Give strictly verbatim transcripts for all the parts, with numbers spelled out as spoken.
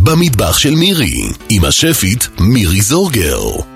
במטבח של מירי, עם השפית מירי זורגר.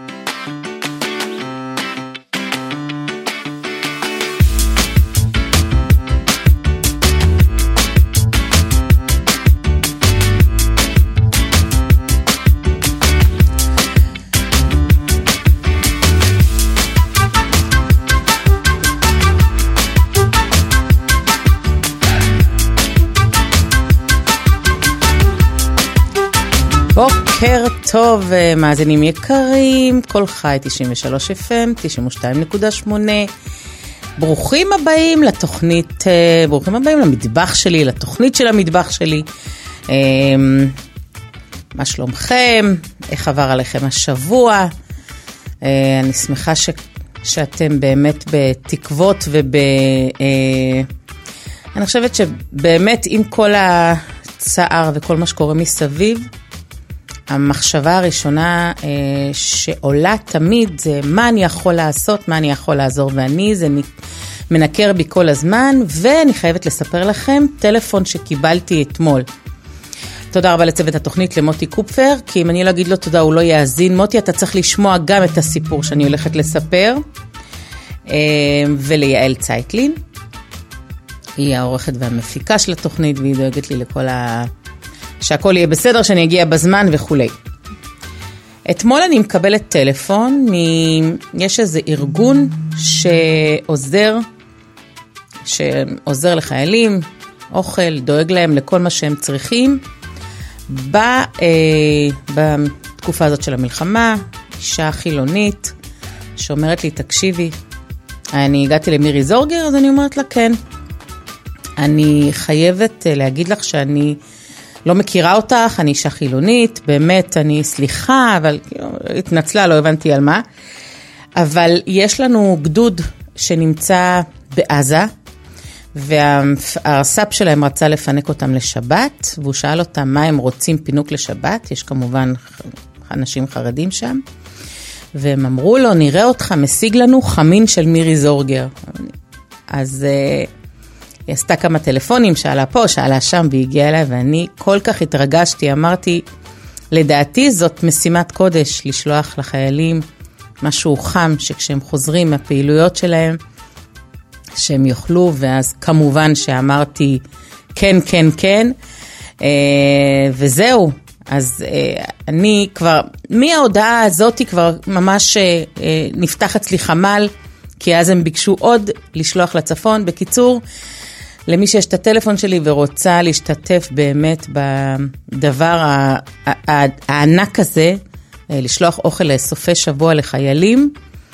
בוקר טוב, מאזינים יקרים, כל חי תשעים ושלוש אף אם, תשעים ושתיים נקודה שמונה. ברוכים הבאים לתוכנית, ברוכים הבאים למטבח שלי, לתוכנית של המטבח שלי. מה שלומכם? איך עבר עליכם השבוע? אני שמחה ש... שאתם באמת בתקוות וב... אני חושבת שבאמת עם כל הצער וכל מה שקורה מסביב, המחשבה הראשונה אה, שעולה תמיד זה מה אני יכול לעשות, מה אני יכול לעזור, ואני זה מנקר בי כל הזמן, ואני חייבת לספר לכם טלפון שקיבלתי אתמול. תודה רבה לצוות התוכנית, למוטי קופפר, כי אם אני לא אגיד לו תודה הוא לא יאזין. מוטי, אתה צריך לשמוע גם את הסיפור שאני הולכת לספר, אה, וליעל צייטלין, היא העורכת והמפיקה של התוכנית, והיא דואגת לי לכל ה... שהכל יהיה בסדר, שאני אגיע בזמן וכו'. אתמול אני מקבלת טלפון, מ... יש איזה ארגון שעוזר, שעוזר לחיילים, אוכל, דואג להם לכל מה שהם צריכים, ב... בתקופה הזאת של המלחמה, אישה חילונית, שאומרת לי, תקשיבי, אני הגעתי למירי זורגר, אז אני אומרת לה, כן. אני חייבת להגיד לך שאני... לא מכירה אותך, אני אישה חילונית, באמת, אני סליחה, אבל התנצלה, לא הבנתי על מה. אבל יש לנו גדוד שנמצא בעזה, והרס"פ שלהם רצה לפנק אותם לשבת, והוא שאל אותם מה הם רוצים פינוק לשבת, יש כמובן אנשים חרדים שם, והם אמרו לו, נראה אותך, משיג לנו חמין של מירי זורגר. אז... היא עשתה כמה טלפונים, שאלה פה, שאלה שם, והיא הגיעה אליי, ואני כל כך התרגשתי, אמרתי, לדעתי זאת משימת קודש, לשלוח לחיילים משהו חם, שכשהם חוזרים מהפעילויות שלהם, שהם יאכלו, ואז כמובן שאמרתי, כן, כן, כן, וזהו, אז אני כבר, מההודעה הזאת כבר ממש נפתח אצלי חמל, כי אז הם ביקשו עוד לשלוח לצפון, בקיצור, למי שיש את הטלפון שלי ורוצה להשתתף באמת בדבר הענק הזה, לשלוח אוכל לסופי שבוע לחיילים,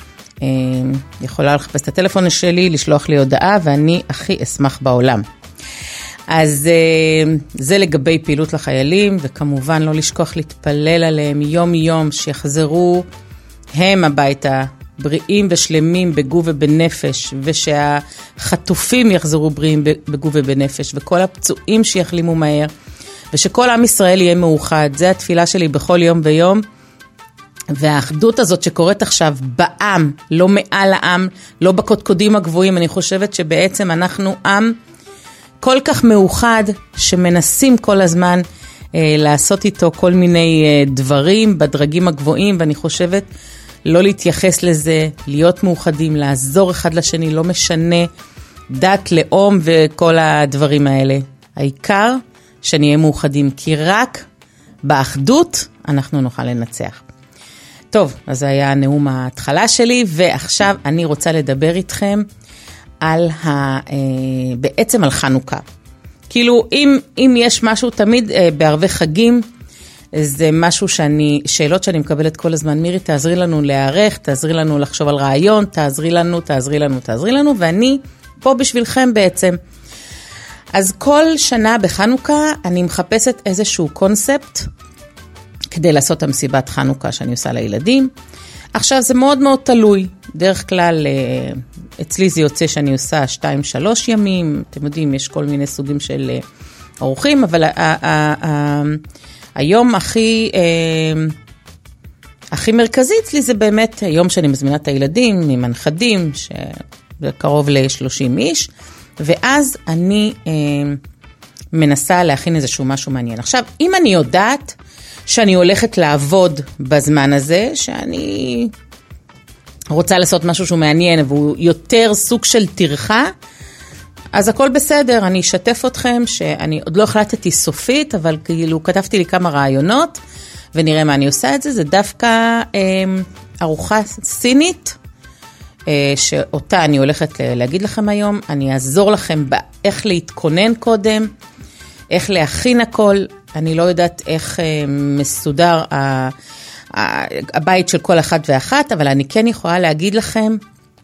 יכולה לחפש את הטלפון שלי, לשלוח לי הודעה, ואני הכי אשמח בעולם. אז זה לגבי פעילות לחיילים, וכמובן לא לשכוח להתפלל עליהם יום יום, שיחזרו הם הביתה, בריאים ושלמים בגוף ובנפש, ושהחטופים יחזרו בריאים בגוף ובנפש, וכל הפצועים שיחלימו מהר, ושכל עם ישראל יהיה מאוחד. זה התפילה שלי בכל יום ויום, והאחדות הזאת שקורית עכשיו בעם, לא מעל העם, לא בקודקודים הגבוהים, אני חושבת שבעצם אנחנו עם כל כך מאוחד, שמנסים כל הזמן אה, לעשות איתו כל מיני אה, דברים בדרגים הגבוהים, ואני חושבת לא להתייחס לזה, להיות מאוחדים, לעזור אחד לשני, לא משנה דת, לאום וכל הדברים האלה. העיקר שנהיה מאוחדים, כי רק באחדות אנחנו נוכל לנצח. טוב, אז זה היה נאום ההתחלה שלי, ועכשיו אני רוצה לדבר איתכם על ה, בעצם על חנוכה. כאילו, אם, אם יש משהו תמיד בערבי חגים, זה משהו שאני, שאלות שאני מקבלת כל הזמן, מירי, תעזרי לנו להערך, תעזרי לנו לחשוב על רעיון, תעזרי לנו, תעזרי לנו, תעזרי לנו, ואני פה בשבילכם בעצם. אז כל שנה בחנוכה אני מחפשת איזשהו קונספט, כדי לעשות את המסיבת חנוכה שאני עושה לילדים. עכשיו זה מאוד מאוד תלוי, דרך כלל אצלי זה יוצא שאני עושה שתיים שלוש ימים, אתם יודעים, יש כל מיני סוגים של אורחים, אבל ה- ה- ה- היום הכי, הכי מרכזי אצלי זה באמת היום שאני מזמינה את הילדים עם הנכדים, שזה קרוב ל-שלושים איש, ואז אני מנסה להכין איזשהו משהו מעניין. עכשיו, אם אני יודעת שאני הולכת לעבוד בזמן הזה, שאני רוצה לעשות משהו שהוא מעניין, והוא יותר סוג של תרחה, אז הכל בסדר, אני אשתף אתכם, שאני עוד לא החלטתי סופית, אבל כאילו כתבתי לי כמה רעיונות, ונראה מה אני עושה את זה, זה דווקא אה, ארוחה סינית, אה, שאותה אני הולכת להגיד לכם היום, אני אעזור לכם באיך להתכונן קודם, איך להכין הכל, אני לא יודעת איך אה, מסודר ה, ה, הבית של כל אחת ואחת, אבל אני כן יכולה להגיד לכם,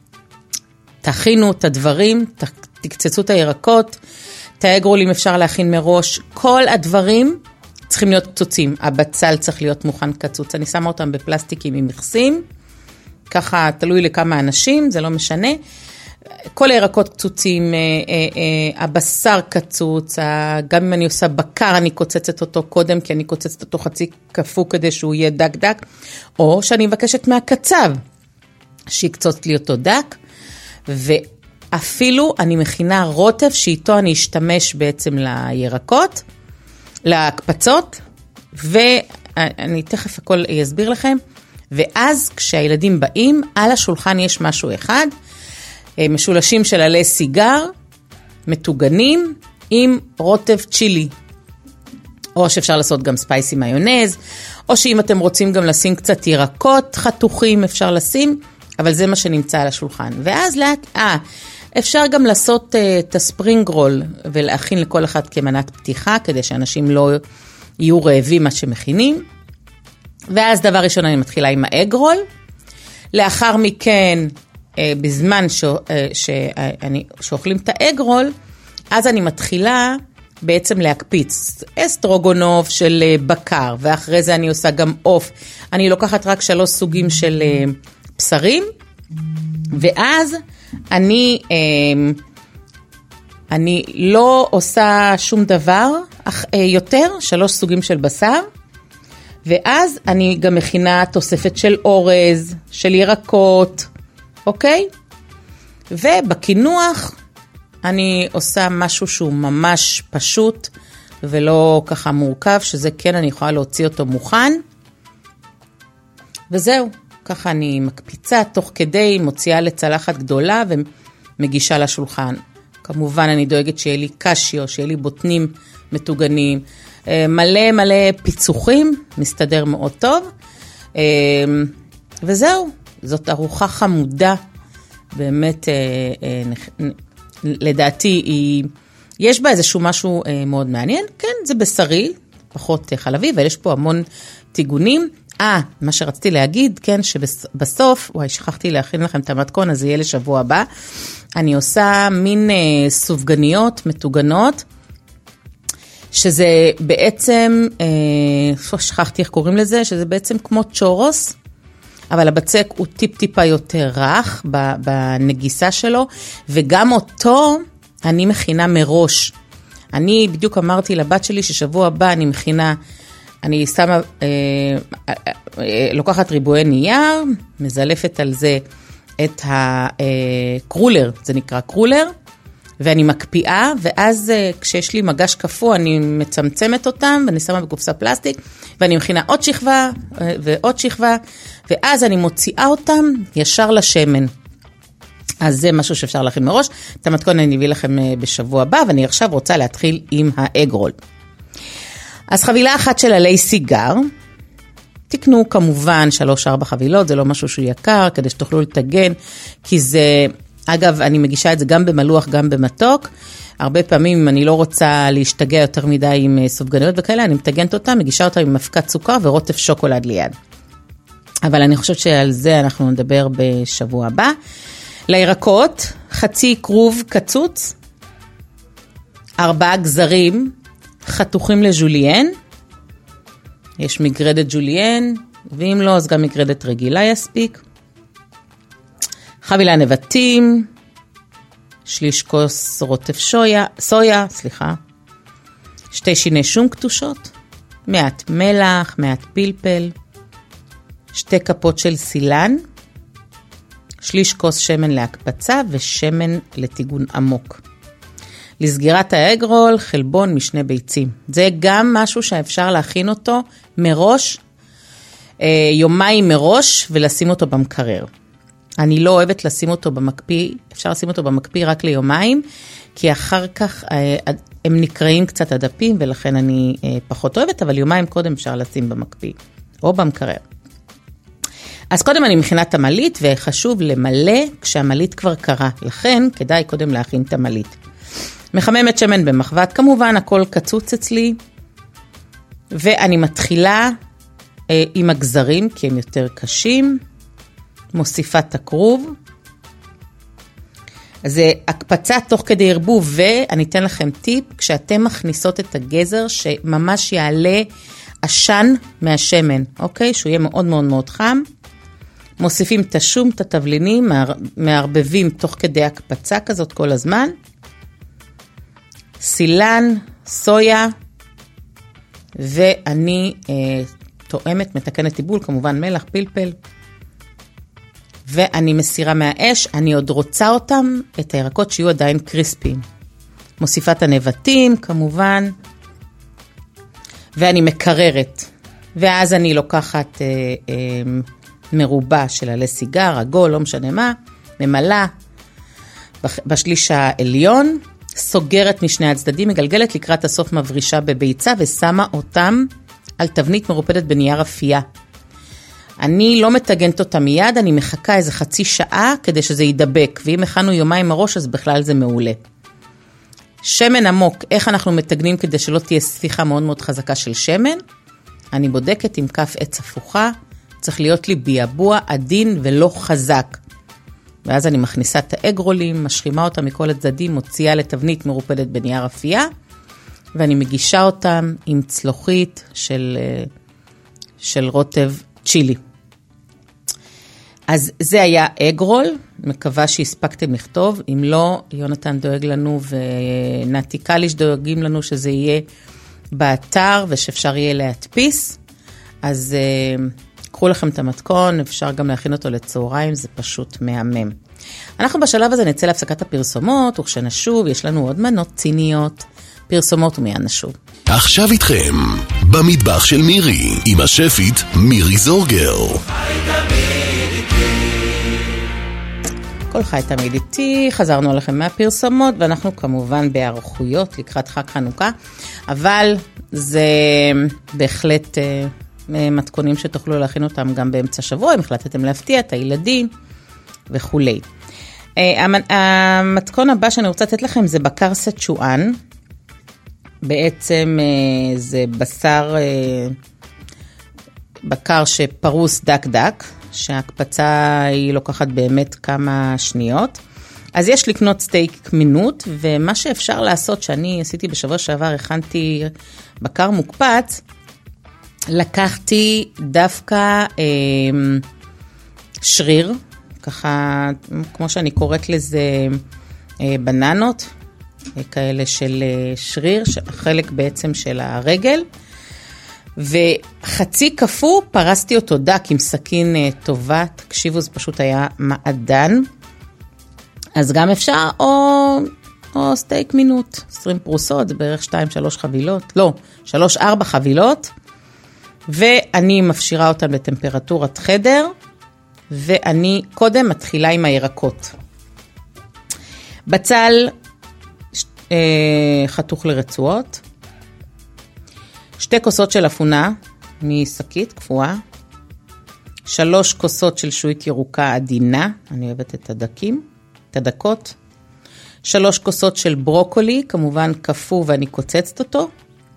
תכינו את הדברים, ת, תקצצו את הירקות, את האגרולים אפשר להכין מראש, כל הדברים צריכים להיות קצוצים, הבצל צריך להיות מוכן קצוץ, אני שמה אותם בפלסטיקים עם מכסים, ככה תלוי לכמה אנשים, זה לא משנה, כל הירקות קצוצים, הבשר קצוץ, גם אם אני עושה בקר, אני קוצצת אותו קודם, כי אני קוצצת אותו חצי כפו כדי שהוא יהיה דק דק, או שאני מבקשת מהקצב, שיקצוץ לי אותו דק, ואפילו אני מכינה רוטב, שאיתו אני אשתמש בעצם לירקות, להקפצות, ואני תכף הכל אסביר לכם, ואז כשהילדים באים, על השולחן יש משהו אחד, משולשים של עלי סיגר, מטוגנים, עם רוטב צ'ילי, או שאפשר לעשות גם ספייסי מיונז, או שאם אתם רוצים גם לשים קצת ירקות חתוכים, אפשר לשים, אבל זה מה שנמצא על השולחן. ואז לאט, אה, אפשר גם לעשות uh, את הספרינג רול, ולהכין לכל אחד כמנת פתיחה, כדי שאנשים לא יהיו רעבים מה שמכינים. ואז דבר ראשון אני מתחילה עם האג רול. לאחר מכן, uh, בזמן ש, uh, שאני, שאוכלים את האג רול, אז אני מתחילה בעצם להקפיץ אסטרוגונוב של uh, בקר, ואחרי זה אני עושה גם אוף. אני לוקחת רק שלוש סוגים של uh, בשרים, ואז אני, אני לא עושה שום דבר יותר, שלוש סוגים של בשר, ואז אני גם מכינה תוספת של אורז, של ירקות, אוקיי? ובקינוח אני עושה משהו שהוא ממש פשוט, ולא ככה מורכב, שזה כן אני יכולה להוציא אותו מוכן, וזהו. ככה אני מקפיצה תוך כדי, מוציאה לצלחת גדולה ומגישה לשולחן. כמובן אני דואגת שיהיה לי קשיו, שיהיה לי בוטנים מטוגנים, מלא מלא פיצוחים, מסתדר מאוד טוב. וזהו, זאת ארוחה חמודה, באמת לדעתי היא, יש בה איזשהו משהו מאוד מעניין, כן זה בשרי, פחות חלבי, אבל יש פה המון טיגונים, אה, מה שרציתי להגיד, כן, שבסוף, וואי, שכחתי להכין לכם את המתכון, אז זה יהיה לשבוע הבא, אני עושה מין אה, סופגניות, מטוגנות, שזה בעצם, אה, שכחתי איך קוראים לזה, שזה בעצם כמו צ'ורוס, אבל הבצק הוא טיפ-טיפה יותר רך בנגיסה שלו, וגם אותו אני מכינה מראש. אני בדיוק אמרתי לבת שלי ששבוע הבא אני מכינה, אני שמה, אה, אה, לוקחת ריבועי נייר, מזלפת על זה את הקרולר, זה נקרא קרולר, ואני מקפיאה, ואז אה, כשיש לי מגש קפוא, אני מצמצמת אותם, ואני שמה בקופסה פלסטיק, ואני מכינה עוד שכבה, אה, ועוד שכבה, ואז אני מוציאה אותם ישר לשמן. אז זה משהו שאפשר להכין מראש, את המתכון אני אביא לכם אה, בשבוע הבא, ואני עכשיו רוצה להתחיל עם האג רול. אז חבילה אחת של עלי סיגר, תקנו כמובן שלוש ארבע חבילות, זה לא משהו שהוא יקר, כדי שתוכלו לתגן, כי זה, אגב, אני מגישה את זה גם במלוח, גם במתוק, הרבה פעמים אם אני לא רוצה להשתגע יותר מדי עם סופגניות וכאלה, אני מתגנת אותה, מגישה אותה עם מפקת סוכר ורוטף שוקולד ליד. אבל אני חושבת שעל זה אנחנו נדבר בשבוע הבא. לירקות, חצי כרוב קצוץ, ארבעה גזרים, חתוכים לג'וליאן, יש מגרדת ג'וליאן, ואם לא, אז גם מגרדת רגילה יספיק. חבילה נבטים, שליש כוס רוטף שויה, סויה, סליחה, שתי שיני שום קטושות, מעט מלח, מעט פלפל, שתי כפות של סילן, שליש כוס שמן להקפצה ושמן לטיגון עמוק. לסגירת האגרול, חלבון, משנה ביצים. זה גם משהו שאפשר להכין אותו מראש, יומיים מראש, ולשים אותו במקרר. אני לא אוהבת לשים אותו במקפיא, אפשר לשים אותו במקפיא רק ליומיים, כי אחר כך הם נקראים קצת הדפים, ולכן אני פחות אוהבת, אבל יומיים קודם אפשר לשים במקפיא, או במקרר. אז קודם אני מכינה את המלית, וחשוב למלא כשהמלית כבר קרה. לכן כדאי קודם להכין את המלית. מחממת שמן במחבת, כמובן הכל קצוץ אצלי, ואני מתחילה אה, עם הגזרים, כי הם יותר קשים, מוסיפה את הכרוב, אז זה הקפצה תוך כדי ערבוב, ואני אתן לכם טיפ, כשאתם מכניסות את הגזר, שממש יעלה עשן מהשמן, אוקיי? שהוא יהיה מאוד מאוד מאוד חם, מוסיפים את השום, את התבלינים, מערבבים תוך כדי הקפצה כזאת כל הזמן, סילן, סויה, ואני אה, תואמת, מתקנת טיבול, כמובן מלח, פלפל, ואני מסירה מהאש, אני עוד רוצה אותם, את הירקות שיהיו עדיין קריספיים. מוסיפה את הנבטים, כמובן, ואני מקררת, ואז אני לוקחת אה, אה, מרובה של עלי סיגר, עגול, לא משנה מה, ממלאה בשליש העליון, סוגרת משני הצדדים, מגלגלת לקראת הסוף מברישה בביצה, ושמה אותם על תבנית מרופדת בנייר אפייה. אני לא מתגנת אותה מיד, אני מחכה איזה חצי שעה כדי שזה ידבק, ואם הכנו יומיים מראש אז בכלל זה מעולה. שמן עמוק, איך אנחנו מתגנים כדי שלא תהיה ספיחה מאוד מאוד חזקה של שמן? אני בודקת עם כף עץ הפוכה, צריך להיות לי ביאבוע עדין ולא חזק. ואז אני מכניסה את האגרולים, משחימה אותם מכל הצדדים, מוציאה לתבנית מרופדת בנייר אפייה, ואני מגישה אותם עם צלוחית של, של רוטב צ'ילי. אז זה היה אגרול, מקווה שהספקתם לכתוב, אם לא, יונתן דואג לנו ונתי קליש דואגים לנו שזה יהיה באתר ושאפשר יהיה להדפיס, אז uh, קחו לכם את המתכון, אפשר גם להכין אותו לצהריים, זה פשוט מהמם. אנחנו בשלב הזה נצא להפסקת הפרסומות, וכשנשוב יש לנו עוד מנות ציניות, פרסומות ומיד נשוב. עכשיו איתכם, במטבח של מירי, עם השפית מירי זורגר. כל חי תמיד איתי, חזרנו לכם מהפרסומות, ואנחנו כמובן בערכויות לקראת חג חנוכה, אבל זה בהחלט uh, מתכונים שתוכלו להכין אותם גם באמצע שבוע, אם החלטתם להפתיע את הילדים וכו'. Uh, המתכון הבא שאני רוצה לתת לכם זה בקר סצ'ואן, בעצם uh, זה בשר uh, בקר שפרוס דק דק, שההקפצה היא לוקחת באמת כמה שניות. אז יש לקנות סטייק מינות, ומה שאפשר לעשות, שאני עשיתי בשבוע שעבר, הכנתי בקר מוקפץ, לקחתי דווקא אה, שריר, ככה, כמו שאני קוראת לזה, אה, בננות, אה, כאלה של אה, שריר, חלק בעצם של הרגל, וחצי כפו, פרסתי אותו דק עם סכין טובה, תקשיבו, זה פשוט היה מעדן, אז גם אפשר, או, או סטייק מינות, עשרים פרוסות, זה בערך שתיים שלוש חבילות, לא, שלוש ארבע חבילות, ואני מפשירה אותם לטמפרטורת חדר, ואני קודם מתחילה עם הירקות. בצל אה, חתוך לרצועות, שתי כוסות של אפונה משקית קפואה, שלוש כוסות של שועית ירוקה עדינה, אני אוהבת את הדקים, את הדקות, שלוש כוסות של ברוקולי, כמובן קפוא ואני קוצצת אותו,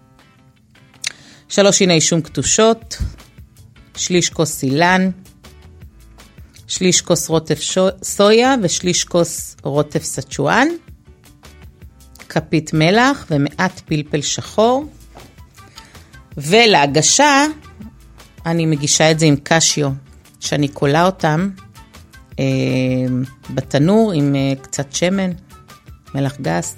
שלוש עיני שום קטושות, שליש כוס סילן, שליש כוס רוטב סויה ושליש כוס רוטב סצ'ואן, כפית מלח ומעט פלפל שחור, ולהגשה אני מגישה את זה עם קשיו, שאני קולה אותם אה, בתנור עם אה, קצת שמן, מלח גס.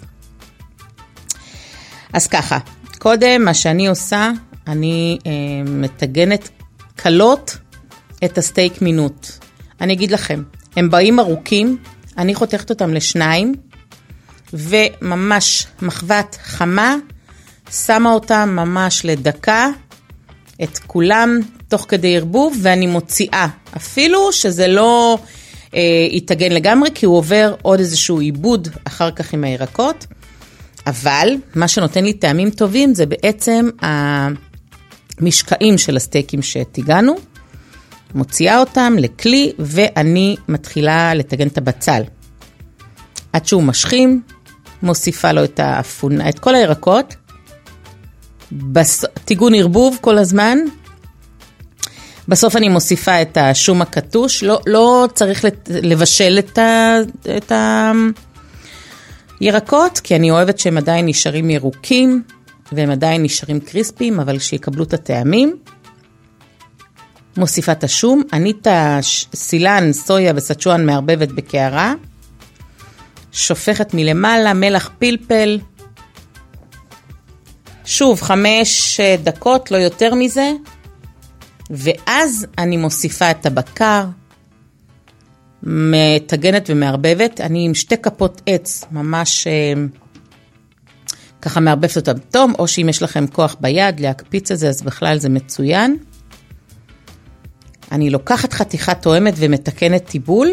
אז ככה, קודם מה שאני עושה, אני אה, מתגנת קלות את הסטייק מינות. אני אגיד לכם, הם באים ארוכים, אני חותכת אותם לשניים, וממש מחבת חמה, שמה אותם ממש לדקה, את כולם תוך כדי ערבוב, ואני מוציאה, אפילו שזה לא אה, יתגן לגמרי, כי הוא עובר עוד איזשהו עיבוד אחר כך עם הירקות, אבל מה שנותן לי טעמים טובים, זה בעצם המשקעים של הסטייקים שתיגענו, מוציאה אותם לכלי, ואני מתחילה לתגן את הבצל. עד שהוא משכים, מוסיפה לו את האפונה, את כל הירקות, בס... תיגון ערבוב כל הזמן, בסוף אני מוסיפה את השום הקטוש, לא, לא צריך לבשל את, ה... את הירקות, כי אני אוהבת שהם עדיין נשארים ירוקים, והם עדיין נשארים קריספיים, אבל שיקבלו את הטעמים. מוסיפה את השום, אני את הסילן, סויה וסצ'ואן מערבבת בקערה, שופכת מלמעלה, מלח פלפל, שוב חמש דקות, לא יותר מזה, ואז אני מוסיפה את הבקר, מתגנת ומערבבת, אני עם שתי כפות עץ, ממש ככה מערבבת אותה בתום, או שאם יש לכם כוח ביד להקפיץ את זה, אז בכלל זה מצוין. אני לוקחת חתיכה תואמת ומתקנת טיבול,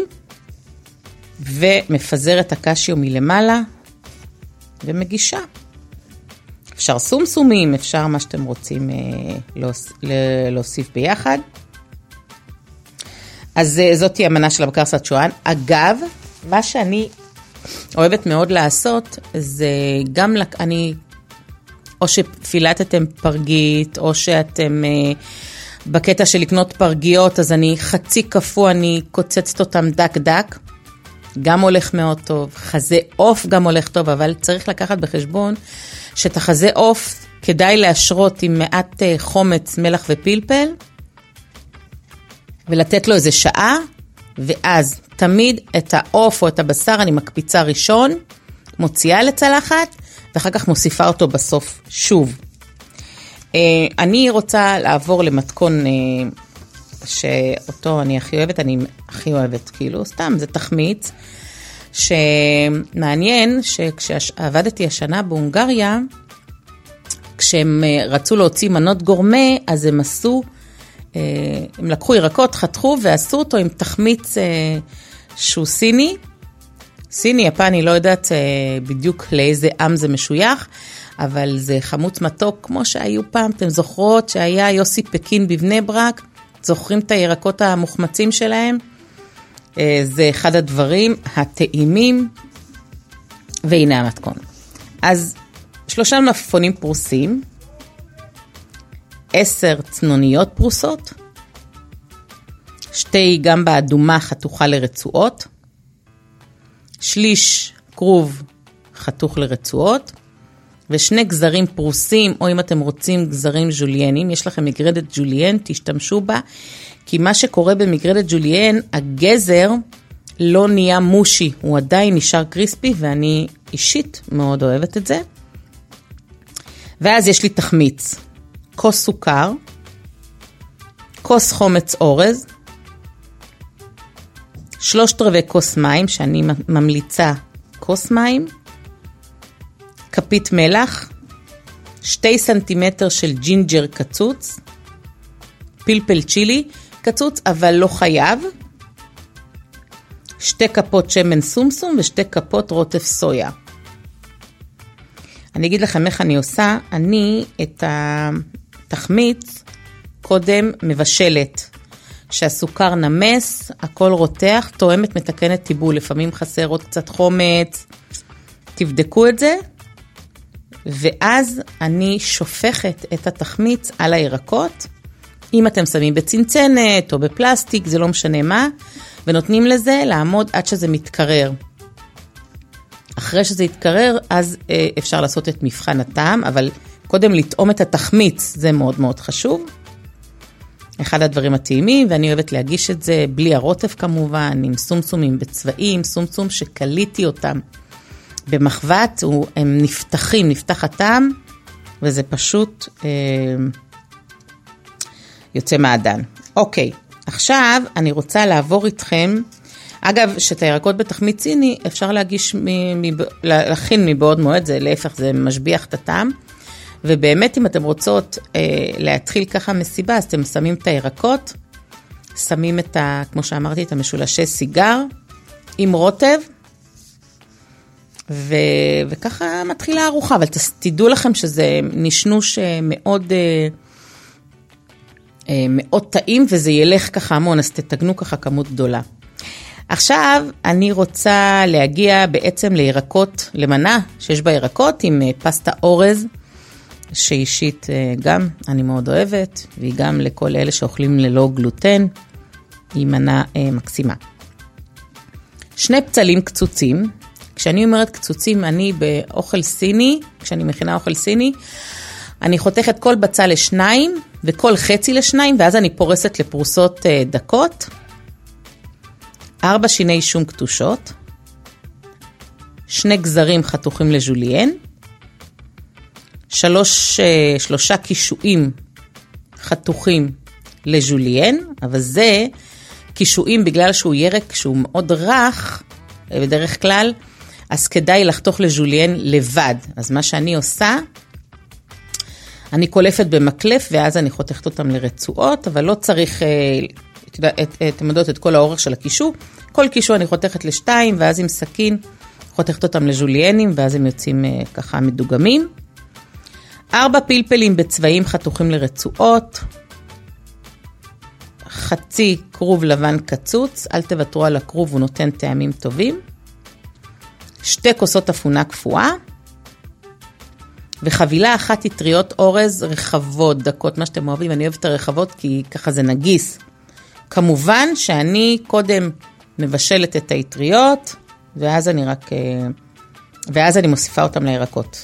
ומפזרת הקשיו מלמעלה, ומגישה. אפשר סומסומים, אפשר מה שאתם רוצים להוסיף ביחד. אז זאת היא המנה של הבקר סצ'ואן. אגב, מה שאני אוהבת מאוד לעשות, זה גם, אני, או שפילטתם פרגית, או שאתם בקטע של לקנות פרגיות, אז אני חצי קפוא, אני קוצצת אותם דק דק, גם הולך מאוד טוב, חזה עוף גם הולך טוב, אבל צריך לקחת בחשבון, שאת החזה עוף כדאי להשרות עם מעט חומץ, מלח ופלפל, ולתת לו איזה שעה, ואז תמיד את העוף או את הבשר אני מקפיצה ראשון, מוציאה לצלחת, ואחר כך מוסיפה אותו בסוף שוב. אני רוצה לעבור למתכון שאותו אני הכי אוהבת, אני הכי אוהבת, כאילו סתם, זה תחמיץ, שמעניין שכשעבדתי השנה בהונגריה, כשהם רצו להוציא מנות גורמה, אז הם עשו, הם לקחו ירקות, חתכו ועשו אותו עם תחמיץ שהוא סיני, סיני, יפני, לא יודעת בדיוק לאיזה עם זה משוייך, אבל זה חמוץ מתוק, כמו שהיו פעם, אתם זוכרות שהיה יוסי פקין בבני ברק, זוכרים את הירקות המוחמצים שלהם? זה אחד הדברים הטעימים, והנה המתכון. אז שלושה מלפפונים פרוסים, עשר צנוניות פרוסות, שתי גם באדומה חתוכה לרצועות, שליש כרוב חתוך לרצועות, ושני גזרים פרוסים, או אם אתם רוצים גזרים ג'וליינים, יש לכם מגרדת ג'וליין, תשתמשו בה, כי מה שקורה במגרדת ג'וליין, הגזר לא נהיה מושי, הוא עדיין נשאר קריספי, ואני אישית מאוד אוהבת את זה. ואז יש לי תחמיץ, כוס סוכר, כוס חומץ אורז, שלושת רבעי כוס מים, שאני ממליצה כוס מים, כפית מלח, שתי סנטימטר של ג'ינג'ר קצוץ, פלפל צ'ילי קצוץ, אבל לא חייב, שתי כפות שמן סומסום ושתי כפות רוטף סויה. אני אגיד לכם איך אני עושה, אני את התחמיץ קודם מבשלת, שהסוכר נמס, הכל רותח, תואמת מתקנת טיבול, לפעמים חסר עוד קצת חומץ, תבדקו את זה, ואז אני שופכת את התחמיץ על הירקות, אם אתם שמים בצנצנת או בפלסטיק, זה לא משנה מה, ונותנים לזה לעמוד עד שזה מתקרר. אחרי שזה יתקרר, אז אה, אפשר לעשות את מבחן הטעם, אבל קודם לטעום את התחמיץ, זה מאוד מאוד חשוב. אחד הדברים הטעימים, ואני אוהבת להגיש את זה בלי הרוטף כמובן, עם סומסומים בצבעים, סומסום שקליתי אותם במחבת, הם נפתחים, נפתח הטעם, וזה פשוט אה, יוצא מעדן. אוקיי, עכשיו אני רוצה לעבור איתכם אגב, שאת הירקות בתחמית ציני, אפשר להגיש, מ, מ, להכין מבעוד מועד, זה להפך, זה משביח את הטעם, ובאמת אם אתם רוצות אה, להתחיל ככה מסיבה, אז אתם שמים את הירקות, שמים את ה, כמו שאמרתי, את המשולשי סיגר, עם רוטב, ו, וככה מתחילה ארוחה, אבל תדעו לכם שזה נשנוש מאוד, מאוד טעים, וזה ילך ככה המון, אז תתגנו ככה כמות גדולה. עכשיו אני רוצה להגיע בעצם לירקות, למנה שיש בה ירקות עם פסטה אורז, שאישית גם אני מאוד אוהבת, והיא גם לכל אלה שאוכלים ללא גלוטן, היא מנה מקסימה. שני פצלים קצוצים, כשאני אומרת קצוצים, אני באוכל סיני, כשאני מכינה אוכל סיני, אני חותכת כל בצל לשניים, וכל חצי לשניים, ואז אני פורסת לפרוסות דקות, ארבע שיני שום קטושות, שני גזרים חתוכים לז'וליאן, שלוש, שלושה קישואים חתוכים לז'וליאן, אבל זה קישואים בגלל שהוא ירק שהוא מאוד רך, בדרך כלל, אז כדאי לחתוך לז'וליאן לבד. אז מה שאני עושה, אני קולפת במקלף, ואז אני חותכת אותם לרצועות, אבל לא צריך, אתם יודעות, את כל האורך של הקישו. כל קישו אני חותכת לשתיים, ואז עם סכין, חותכת אותם לז'וליאנים, ואז הם יוצאים ככה מדוגמים. ארבע פלפלים בצבעים חתוכים לרצועות, חצי קרוב לבן קצוץ, אל תוותרו על הקרוב, הוא נותן טעמים טובים. שתי כוסות אפונה קפואה, וחבילה אחת יטריות אורז רחבות, דקות, מה שאתם אוהבים, אני אוהבת את הרחבות כי ככה זה נגיס. כמובן שאני קודם מבשלת את היטריות, ואז אני רק, ואז אני מוסיפה אותם לירקות.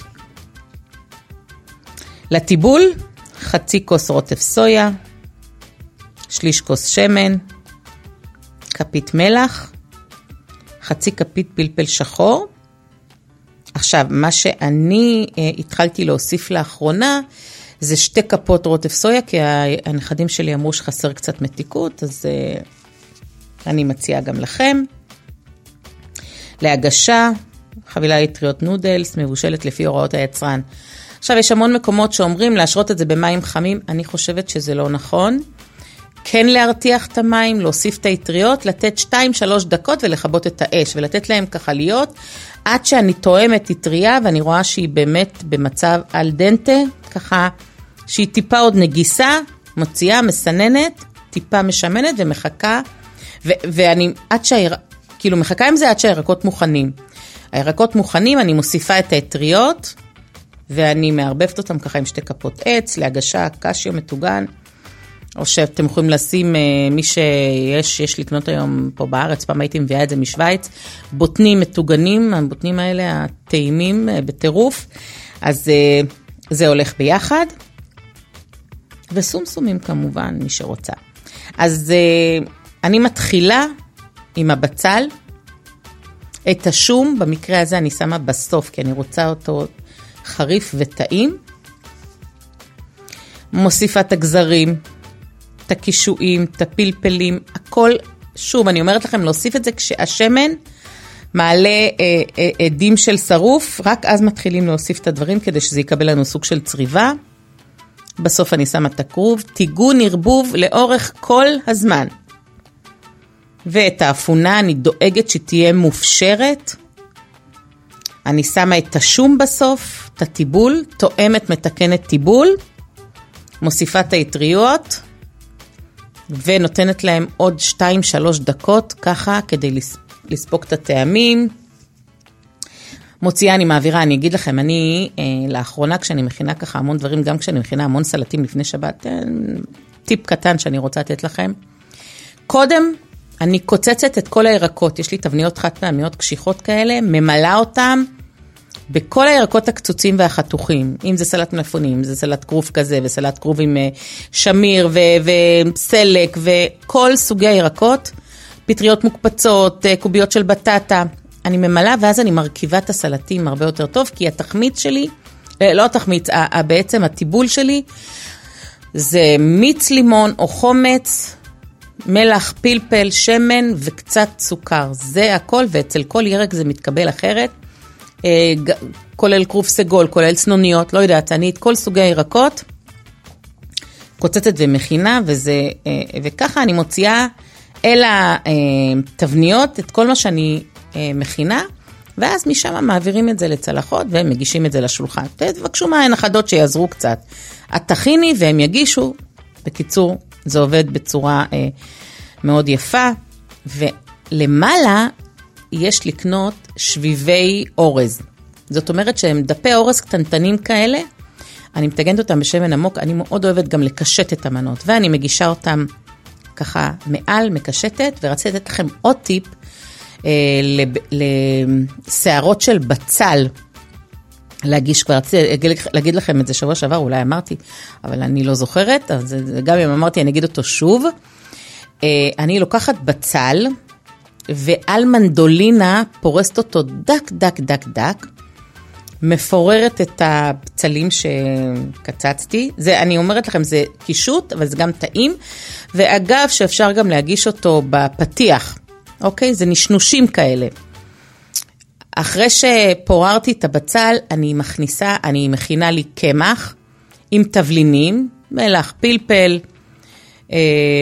לטיבול, חצי כוס רוטב סויה, שליש כוס שמן, כפית מלח, חצי כפית פלפל שחור. עכשיו, מה שאני אה, התחלתי להוסיף לאחרונה, זה שתי כפות רוטב סויה, כי הנכדים שלי אמרו שחסר קצת מתיקות, אז אה, אני מציעה גם לכם. להגשה, חבילה יטריות נודלס, מבושלת לפי הוראות היצרן. עכשיו, יש המון מקומות שאומרים להשרות את זה במים חמים, אני חושבת שזה לא נכון. כן להרתיח את המים, להוסיף את היטריות, לתת שתיים שלוש דקות ולכבות את האש, ולתת להם ככה להיות, עד שאני תואמת יטריה, ואני רואה שהיא באמת במצב על דנטה, ככה שהיא טיפה עוד נגיסה, מוציאה, מסננת, טיפה משמנת ומחכה, ו- ואני עד שהיר... כאילו מחכה עם זה עד שהירקות מוכנים. הירקות מוכנים, אני מוסיפה את היטריות, ואני מערבבת אותם ככה עם שתי כפות עץ, להגשה, קשיו מטוגן, או שאתם יכולים לשים, מי שיש, יש לקנות היום פה בארץ, פעם הייתי מביאה את זה משוויץ, בוטנים מטוגנים, הבוטנים האלה, הטעימים בטירוף, אז זה הולך ביחד, וסומסומים כמובן, מי שרוצה. אז אני מתחילה עם הבצל, את השום, במקרה הזה אני שמה בסוף, כי אני רוצה אותו חריף וטעים, מוסיפה את הגזרים, את הקישואים, את הפלפלים, הכל, שוב, אני אומרת לכם, להוסיף את זה כשהשמן מעלה אה, אה, עדים של שרוף, רק אז מתחילים להוסיף את הדברים, כדי שזה יקבל לנו סוג של צריבה. בסוף אני שמה את הכרוב, תיגון ערבוב לאורך כל הזמן. ואת האפונה אני דואגת שתהיה מופשרת. אני שמה את השום בסוף, את הטיבול, תואמת מתקנת טיבול, מוסיפה את היטריות, ונותנת להם עוד שתיים שלוש דקות, ככה, כדי לספוק את הטעמים. מוציאה, אני מעבירה, אני אגיד לכם, אני אה, לאחרונה כשאני מכינה ככה המון דברים, גם כשאני מכינה המון סלטים לפני שבת, אה, טיפ קטן שאני רוצה לתת לכם. קודם, אני קוצצת את כל הירקות, יש לי תבניות חד פעמיות קשיחות כאלה, ממלאה אותם בכל הירקות הקצוצים והחתוכים, אם זה סלט מלפפונים, אם זה סלט כרוב כזה, וסלט כרוב עם שמיר ו- וסלק, וכל סוגי הירקות, פטריות מוקפצות, קוביות של בטטה, אני ממלאה, ואז אני מרכיבה את הסלטים הרבה יותר טוב, כי התחמית שלי, לא התחמית, בעצם הטיבול שלי, זה מיץ לימון או חומץ, מלח, פלפל, שמן וקצת סוכר. זה הכל, ואצל כל ירק זה מתקבל אחרת. כולל כרוב סגול, כולל צנוניות, לא יודעת, אני את כל סוגי הירקות קוצצת ומכינה, וזה, וככה אני מוציאה אל התבניות את כל מה שאני מכינה, ואז משם מעבירים את זה לצלחות ומגישים את זה לשולחן. תבקשו מהנכדות שיעזרו קצת. את תכיני והם יגישו. בקיצור, זה עובד בצורה אה, מאוד יפה, ולמעלה יש לקנות שביבי אורז. זאת אומרת שהם דפי אורז קטנטנים כאלה, אני מתגנת אותם בשמן עמוק, אני מאוד אוהבת גם לקשט את המנות, ואני מגישה אותם ככה מעל, מקשטת, ורציתי לתת לכם עוד טיפ, אה, לשערות של בצל, להגיש כבר, רציתי להגיד לכם את זה שבוע שעבר, אולי אמרתי, אבל אני לא זוכרת, אז גם אם אמרתי, אני אגיד אותו שוב. אני לוקחת בצל, ועל מנדולינה פורסת אותו דק, דק, דק, דק, מפוררת את הבצלים שקצצתי, זה, אני אומרת לכם, זה קישוט, אבל זה גם טעים, ואגב, שאפשר גם להגיש אותו בפתיח, אוקיי? זה נשנושים כאלה. אחרי שפוררתי את הבצל, אני מכניסה, אני מכינה לי קמח עם תבלינים, מלח, פלפל, אה,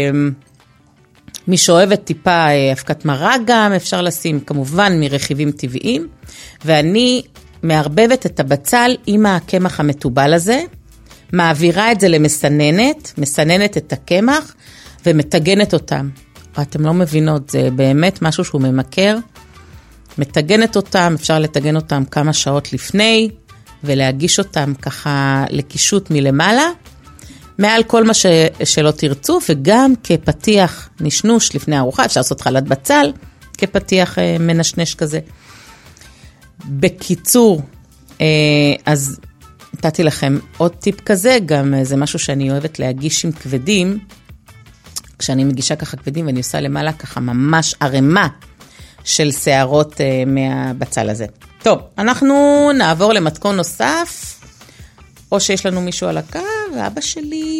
מי שאוהבת טיפה אה, הפקת מרק גם, אפשר לשים כמובן מרכיבים טבעיים, ואני מערבבת את הבצל עם הקמח המטובל הזה, מעבירה את זה למסננת, מסננת את הקמח ומתגנת אותם. אתם לא מבינות, זה באמת משהו שהוא ממכר, מתגנת אותם, אפשר לתגן אותם כמה שעות לפני, ולהגיש אותם ככה לקישוט מלמעלה, מעל כל מה ש... שלא תרצו, וגם כפתיח נשנוש לפני הארוחה, אפשר לעשות חלת בצל, כפתיח מנשנש כזה. בקיצור, אז נתתי לכם עוד טיפ כזה, גם זה משהו שאני אוהבת להגיש עם כבדים, כשאני מגישה ככה כבדים, ואני עושה למעלה ככה ממש ערימה, של שערות uh, מהבצל הזה. טוב, אנחנו נעבור למתכון נוסף, או שיש לנו מישהו על הקו, אבא שלי.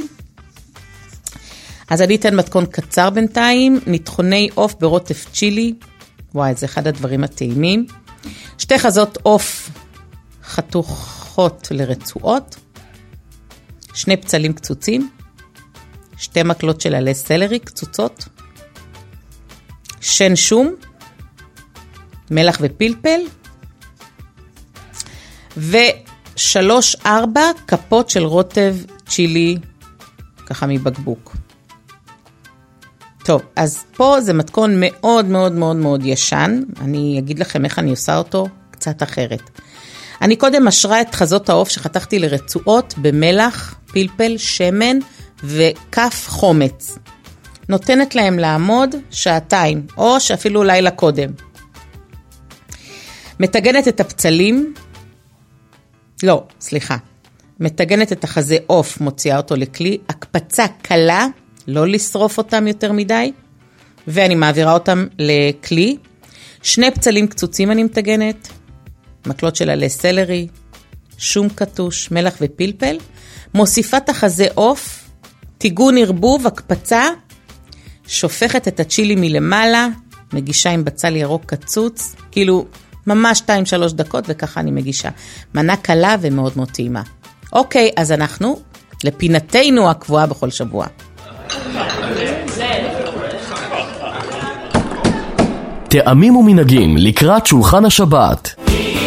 אז אני אתן מתכון קצר בינתיים, נטחוני עוף ברוטף צ'ילי, וואי, זה אחד הדברים הטעימים. שתי חזות עוף חתוכות לרצועות, שני פצלים קצוצים, שתי מקלות של עלי סלרי קצוצות, שן שום, מלח ופלפל, ושלוש ארבע כפות של רוטב צ'ילי, ככה מבקבוק. טוב, אז פה זה מתכון מאוד מאוד מאוד מאוד ישן, אני אגיד לכם איך אני עושה אותו קצת אחרת. אני קודם משרה את חזות העוף שחתכתי לרצועות במלח, פלפל, שמן וכף חומץ. נותנת להם לעמוד שעתיים, או שאפילו לילה קודם. מתגנת את הפצלים, לא, סליחה, מתגנת את החזה עוף, מוציאה אותו לכלי, הקפצה קלה, לא לשרוף אותם יותר מדי, ואני מעבירה אותם לכלי, שני פצלים קצוצים אני מתגנת, מקלות של עלי סלרי, שום קטוש, מלח ופלפל, מוסיפה את החזה עוף, טיגון ערבוב, הקפצה, שופכת את הצ'ילי מלמעלה, מגישה עם בצל ירוק קצוץ, כאילו ממש שתיים שלוש דקות, וככה אני מגישה. מנה קלה ומאוד מאוד טעימה. אוקיי, אז אנחנו לפינתנו הקבועה בכל שבוע. טעמים ומנהגים לקראת שולחן השבת.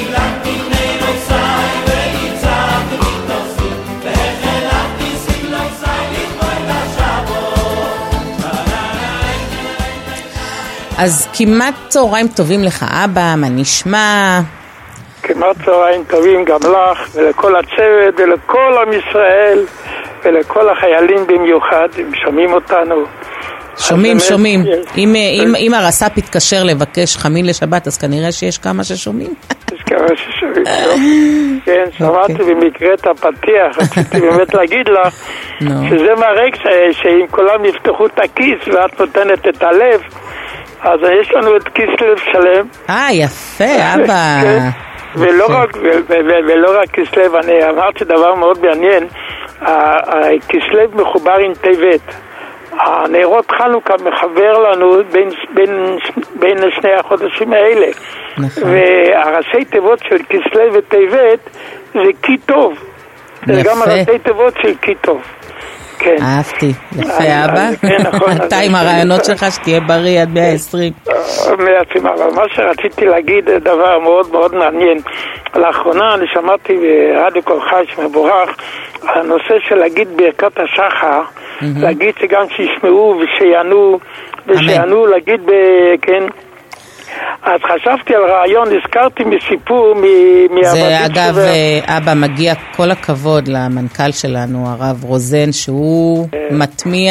אז כמעט צהריים טובים לך אבא, מה נשמע? כמעט צהריים טובים גם לך ולכל הצוות ולכל עם ישראל ולכל החיילים במיוחד, הם שומעים אותנו. שומעים, שומעים. אם, אם, אם הרס"פ יתקשר לבקש חמין לשבת, אז כנראה שיש כמה ששומעים. יש כמה ששומעים, טוב. כן, שמעתי במקרה את הפתיח, רציתי באמת להגיד לך, שזה מראה שאם כולם יפתחו את הכיס ואת נותנת את הלב, אז יש לנו את כיס לב שלם. אה, יפה, אבא. ולא רק, ולא רק כיס לב, אני אמרתי דבר מאוד מעניין, הכיס לב מחובר עם טבת. הנרות חנוכה מחבר לנו בין, בין, בין שני החודשים האלה. נכון. והראשי תיבות של כסלו וטבת זה כי טוב. יפה. זה גם הראשי תיבות של כי טוב. כן. אהבתי, יפה אבא. כן, נכון. אתה עם הרעיונות שלך שתהיה בריא עד מאה ועשרים. מאה ועשרים, אבל מה שרציתי להגיד דבר מאוד מאוד מעניין. לאחרונה אני שמעתי ברדיו כל חי שמבורך על הנושא של להגיד ברכת השחר, להגיד שגם שישמעו ושיענו, ושיענו להגיד, כן. אז חשבתי על רעיון, הזכרתי מסיפור מהעבדים. זה אגב, אבא, מגיע כל הכבוד למנכ"ל שלנו, הרב רוזן, שהוא מטמיע,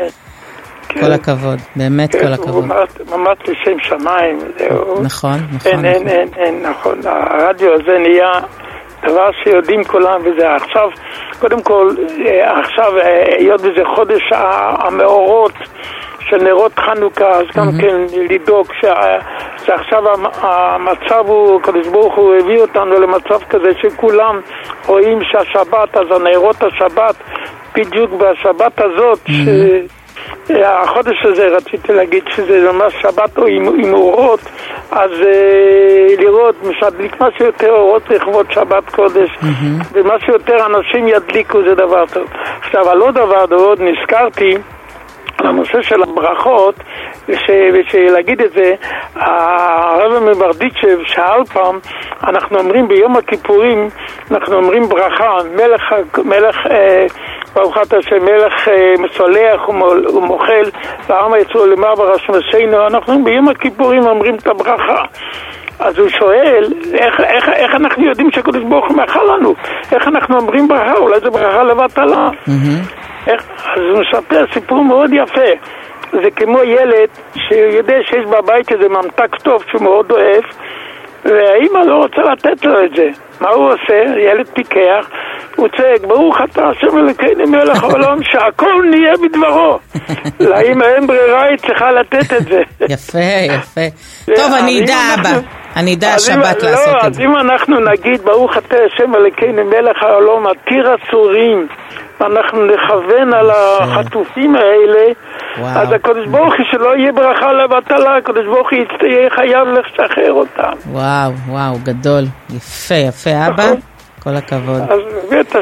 כל הכבוד, באמת כל הכבוד. הוא ממש לשם שמיים. נכון, נכון. אין, אין, אין, אין, נכון. הרדיו הזה נהיה דבר שיודעים כולם, וזה עכשיו, קודם כל, עכשיו, היות וזה חודש המאורות, של נרות חנוכה, אז גם mm-hmm. כן לדאוג שעכשיו המצב הוא, הקדוש ברוך הוא הביא אותנו למצב כזה שכולם רואים שהשבת, אז הנרות השבת, בדיוק בשבת הזאת, mm-hmm. שהחודש הזה רציתי להגיד שזה ממש שבת או עם, עם אורות, אז uh, לראות, משדליק מה שיותר אורות לכבוד שבת קודש, mm-hmm. ומה שיותר אנשים ידליקו זה דבר טוב. עכשיו, על עוד דבר, עוד נזכרתי, הנושא של הברכות, ושלהגיד את זה, הרב מברדיצ'ב שאל פעם, אנחנו אומרים ביום הכיפורים, אנחנו אומרים ברכה, מלך, מלך, ברוך אתה השם, מלך מסולח ומוחל, והעם יצאו למען ברשמנו, אנחנו ביום הכיפורים אומרים את הברכה. אז הוא שואל, איך, איך, איך אנחנו יודעים שהקדוש ברוך הוא מאכל לנו? איך אנחנו אומרים ברכה? אולי זה ברכה לבטלה. Mm-hmm. איך, אז הוא מספר סיפור מאוד יפה. זה כמו ילד שיודע שיש בבית איזה ממתק טוב שהוא מאוד אוהב, והאמא לא רוצה לתת לו את זה. מה הוא עושה? ילד פיקח, הוא צועק, ברוך אתה השם אלוקינו מלך העולם, שהכל נהיה בדברו. לאמא אין ברירה, היא צריכה לתת את זה. יפה, יפה. טוב, אני אדע אבא, אני אדע השבת לעשות את זה. אז אם אנחנו נגיד, ברוך אתה השם אלוקינו מלך העולם, עתיר אסורים, ואנחנו נכוון על החטופים האלה, אז הקדוש ברוך הוא שלא יהיה ברכה לבטלה, הקדוש ברוך הוא יהיה חייב לשחרר אותם. וואו, וואו, גדול. יפה, יפה אבא. כל הכבוד. אז באמת,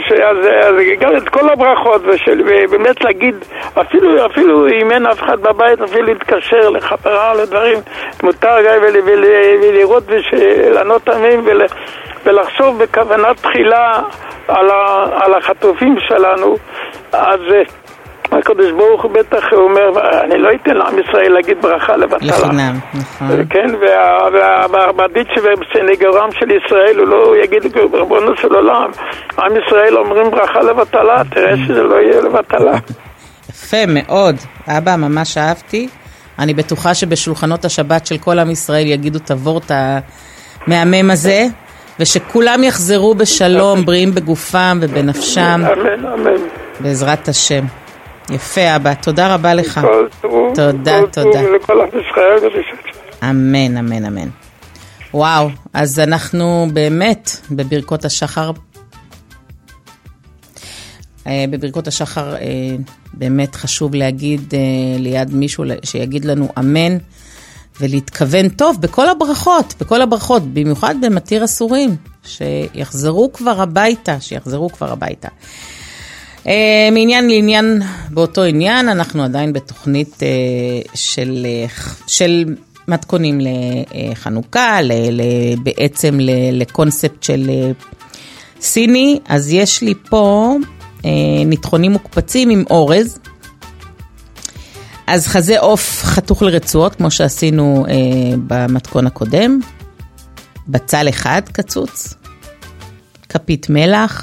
גם את כל הברכות, ובאמת להגיד, אפילו, אפילו אם אין אף אחד בבית, אפילו להתקשר לחברה לדברים, מותר ולראות ולענות אמן ולחשוב בכוונת תחילה על החטופים שלנו. אז הקדוש ברוך הוא בטח אומר, אני לא אתן לעם ישראל להגיד ברכה לבטלה. לחינם, נכון. כן, והברדיצ'ב בסנגרם של ישראל, הוא לא יגיד רבונו של עולם, עם ישראל אומרים ברכה לבטלה, תראה שזה לא יהיה לבטלה. יפה מאוד, אבא, ממש אהבתי. אני בטוחה שבשולחנות השבת של כל עם ישראל יגידו את הוורט המהמם הזה, ושכולם יחזרו בשלום, בריאים בגופם ובנפשם. אמן, אמן. בעזרת השם. יפה אבא, תודה רבה לך. תודה, תודה. אמן, אמן, אמן. וואו, אז אנחנו באמת בברכות השחר, בברכות השחר באמת חשוב להגיד ליד מישהו שיגיד לנו אמן, ולהתכוון טוב בכל הברכות, בכל הברכות, במיוחד במתיר אסורים, שיחזרו כבר הביתה, שיחזרו כבר הביתה. מעניין לעניין, באותו עניין, אנחנו עדיין בתוכנית של, של מתכונים לחנוכה, ל, ל, בעצם ל, לקונספט של סיני. אז יש לי פה נתחונים מוקפצים עם אורז. אז חזה עוף חתוך לרצועות, כמו שעשינו במתכון הקודם. בצל אחד קצוץ. כפית מלח.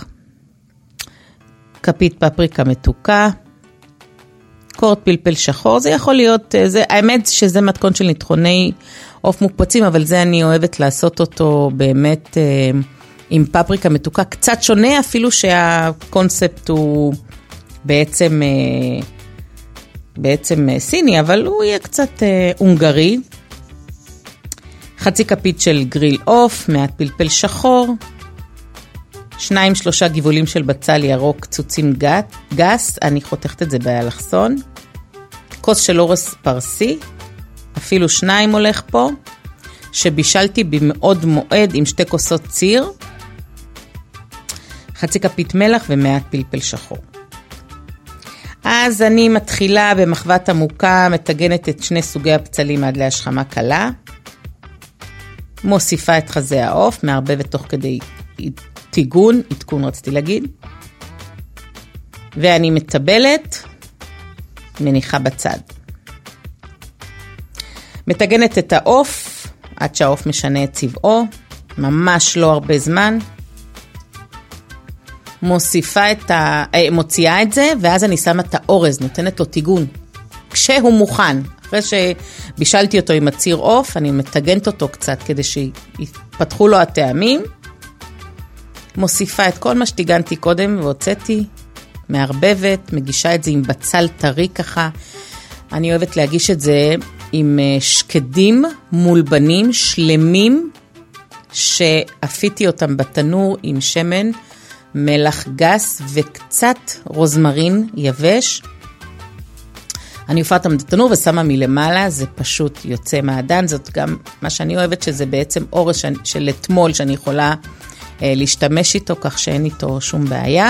כפית פפריקה מתוקה, קורת פלפל שחור, זה יכול להיות, זה, האמת שזה מתכון של נתחוני עוף מוקפצים, אבל זה אני אוהבת לעשות אותו באמת אה, עם פפריקה מתוקה, קצת שונה, אפילו שהקונספט הוא בעצם, אה, בעצם אה, סיני, אבל הוא יהיה קצת אה, הונגרי. חצי כפית של גריל עוף, מעט פלפל שחור, שניים שלושה גבעולים של בצל ירוק צוצים גס, אני חותכת את זה באלכסון, כוס של אורז פרסי, אפילו שניים הולך פה, שבישלתי במאוד מועד עם שתי כוסות ציר, חצי כפית מלח ומעט פלפל שחור. אז אני מתחילה במחבת עמוקה, מתגנת את שני סוגי הפצלים עד להשכמה קלה, מוסיפה את חזה העוף, מערבבת תוך כדי תיגון, עדכון רציתי להגיד, ואני מטבלת, מניחה בצד. מתגנת את העוף, עד שהעוף משנה את צבעו, ממש לא הרבה זמן, מוסיפה את ה... מוציאה את זה, ואז אני שמה את האורז, נותנת לו תיגון. כשהוא מוכן, אחרי שבישלתי אותו עם הציר עוף, אני מתגנת אותו קצת, כדי שיפתחו לו הטעמים. מוסיפה את כל מה שתיגנתי קודם, והוצאתי, מערבבת, מגישה את זה עם בצל טרי ככה. אני אוהבת להגיש את זה עם שקדים מולבנים, שלמים, שאפיתי אותם בתנור עם שמן, מלח גס וקצת רוזמרין יבש. אני אופה אותם בתנור ושמה מלמעלה, זה פשוט יוצא מעדן. זאת גם מה שאני אוהבת, שזה בעצם אורז של אתמול, שאני יכולה אה, להשתמש איתו, כך שאין איתו שום בעיה.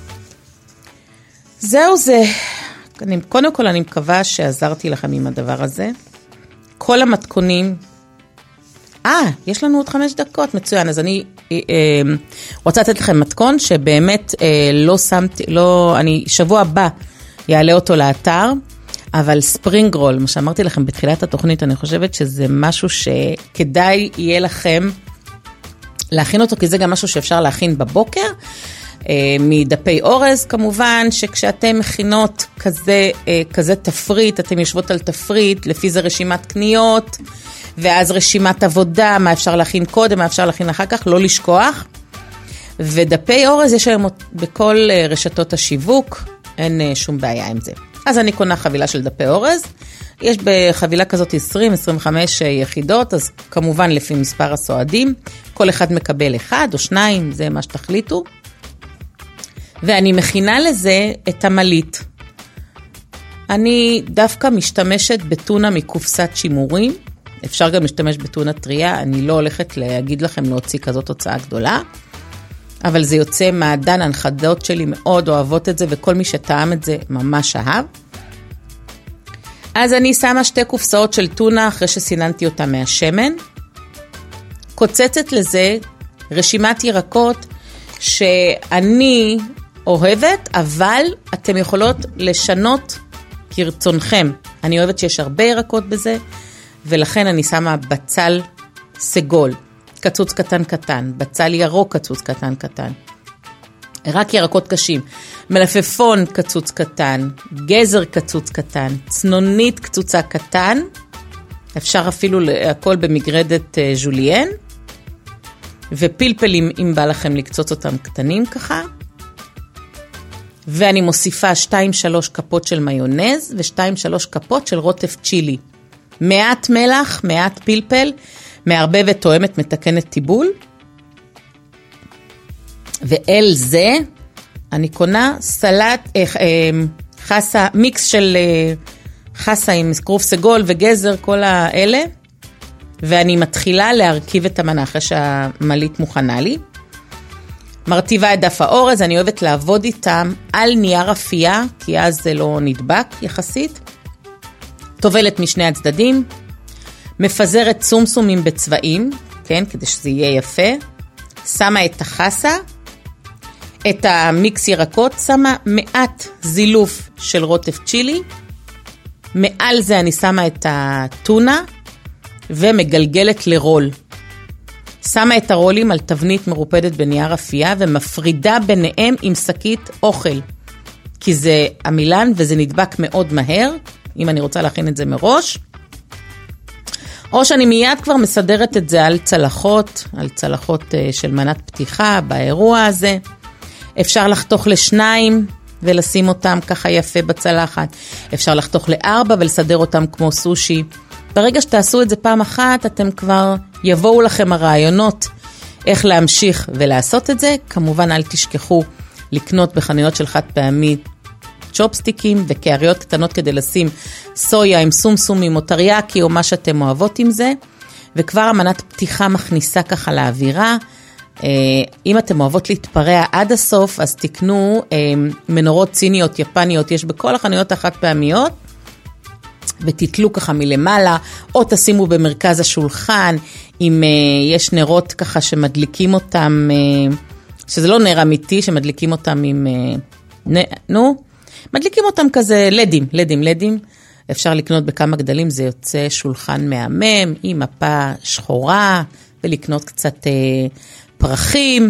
זהו זה. אני, קודם כל אני מקווה שעזרתי לכם עם הדבר הזה. כל המתכונים, אה, יש לנו עוד חמש דקות, מצוין, אז אני אה, אה, רוצה לתת לכם מתכון שבאמת אה, לא שמתי, לא, אני שבוע הבא יעלה אותו לאתר, אבל ספרינג רול, מה שאמרתי לכם בתחילת התוכנית, אני חושבת שזה משהו שכדאי יהיה לכם להכין אותו, כי זה גם משהו שאפשר להכין בבוקר, אה, מדפי אורז כמובן, שכשאתם מכינות כזה, אה, כזה תפריט, אתם יושבות על תפריט, לפי זה רשימת קניות, ואז רשימת עבודה, מה אפשר להכין קודם, מה אפשר להכין אחר כך, לא לשכוח. ודפי אורז יש היום בכל רשתות השיווק, אין שום בעיה עם זה. אז אני קונה חבילה של דפי אורז, יש בחבילה כזאת עשרים עד עשרים וחמש יחידות, אז כמובן לפי מספר הסועדים, כל אחד מקבל אחד או שניים, זה מה שתחליטו. ואני מכינה לזה את המלית. אני דווקא משתמשת בטונה מקופסת שימורים, אפשר גם להשתמש בטונה טריה, אני לא הולכת להגיד לכם להוציא כזאת הוצאה גדולה, אבל זה יוצא מעדן, הנכדות שלי מאוד אוהבות את זה, וכל מי שטעם את זה ממש אהב. אז אני שמה שתי קופסאות של טונה, אחרי שסיננתי אותה מהשמן, קוצצת לזה רשימת ירקות, שאני אוהבת, אבל אתם יכולות לשנות כרצונכם. אני אוהבת שיש הרבה ירקות בזה, ולכן אני שמה בצל סגול, קצוץ קטן קטן, בצל ירוק קצוץ קטן קטן, רק ירקות קשים, מלפפון קצוץ קטן, גזר קצוץ קטן, צנונית קצוצה קטן, אפשר אפילו הכל במגרדת ז'וליאן, ופלפלים אם בא לכם לקצוץ אותם קטנים ככה, ואני מוסיפה שתיים שלוש כפות של מיונז, ושתיים שלוש כפות של רוטף צ'ילי, מעט מלח, מעט פלפל, מערבבת, תואמת, מתקנת טיבול, ואל זה אני קונה סלט, אה, אה, חסה, מיקס של אה, חסה עם כרוב סגול וגזר, כל האלה, ואני מתחילה להרכיב את המנה אחרי שהמלית מוכנה לי. מרטיבה את דף האורז, אני אוהבת לעבוד איתם על נייר אפייה, כי אז זה לא נדבק יחסית. טובלת משני הצדדים, מפזרת סומסומים בצבעים, כן, כדי שזה יהיה יפה, שמה את החסה, את המיקס ירקות, שמה מעט זילוף של רוטף צ'ילי, מעל זה אני שמה את הטונה, ומגלגלת לרול. שמה את הרולים על תבנית מרופדת בנייר אפייה, ומפרידה ביניהם עם שקית אוכל, כי זה המילן וזה נדבק מאוד מהר, אם אני רוצה להכין את זה מראש, או שאני מיד כבר מסדרת את זה על צלחות, על צלחות של מנת פתיחה באירוע הזה. אפשר לחתוך לשניים ולשים אותם ככה יפה בצלחת. אפשר לחתוך לארבע ולסדר אותם כמו סושי. ברגע שתעשו את זה פעם אחת, אתם כבר יבואו לכם הרעיונות איך להמשיך ולעשות את זה. כמובן אל תשכחו לקנות בחנויות של חד פעמי צ'ופסטיקים וקעריות קטנות כדי לשים סויה עם סומסומים או טריאקי או מה שאתם אוהבות עם זה, וכבר המנת פתיחה מכניסה ככה לאווירה. אם אתם אוהבות להתפרע עד הסוף, אז תקנו מנורות ציניות, יפניות, יש בכל החנויות החד פעמיות, ותתלו ככה מלמעלה, או תשימו במרכז השולחן, אם יש נרות ככה שמדליקים אותם, שזה לא נר אמיתי, שמדליקים אותם עם, נו, מדליקים אותם כזה לדים, לדים, לדים, אפשר לקנות בכמה גדלים, זה יוצא שולחן מהמם, עם מפה שחורה, ולקנות קצת פרחים,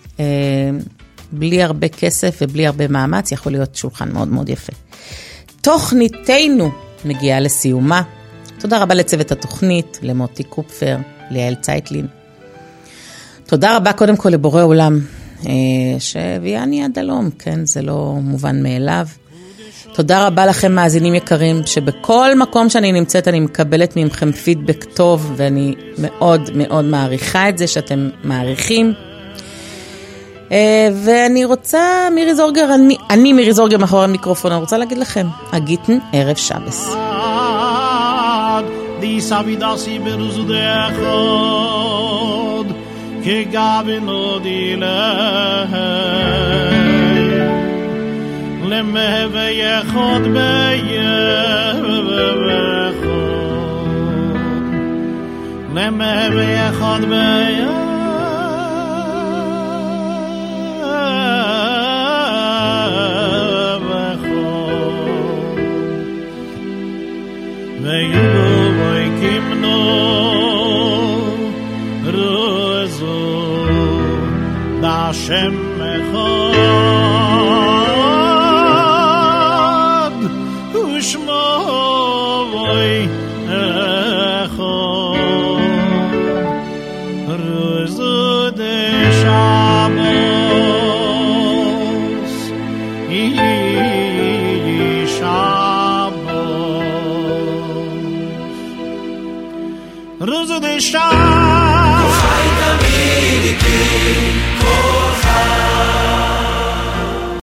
בלי הרבה כסף ובלי הרבה מאמץ, יכול להיות שולחן מאוד מאוד יפה. תוכניתנו מגיעה לסיומה. תודה רבה לצוות התוכנית, למוטי קופפר, ליעל צייטלין. תודה רבה קודם כל לבורא עולם, שהביאני עד הלום, כן, זה לא מובן מאליו. תודה רבה לכם מאזינים יקרים, שבכל מקום שאני נמצאת אני מקבלת ממכם פידבק טוב, ואני מאוד מאוד מעריכה את זה שאתם מעריכים. ואני רוצה, מירי זורגר, אני, אני מירי זורגר מאחורי המיקרופון, אני רוצה להגיד לכם, הגיטן ערב שבס. די סבידסי ברוזדךוד, כגבינו דילך, למהווה יחוד ביחוד, למהווה יחוד ביחוד, ויובו ויקמנו רוזו דשם אחד ושמו אחד רוזו דשבוס ישבוס Rosa de Chá